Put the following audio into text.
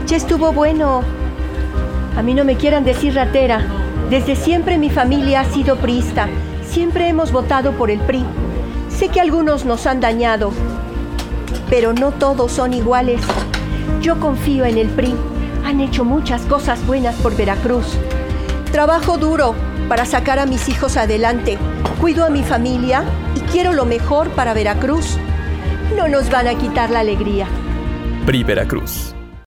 Ya estuvo bueno. A mí no me quieran decir ratera. Desde siempre mi familia ha sido priista. Siempre hemos votado por el PRI. Sé que algunos nos han dañado, pero no todos son iguales. Yo confío en el PRI. Han hecho muchas cosas buenas por Veracruz. Trabajo duro para sacar a mis hijos adelante. Cuido a mi familia y quiero lo mejor para Veracruz. No nos van a quitar la alegría. PRI Veracruz.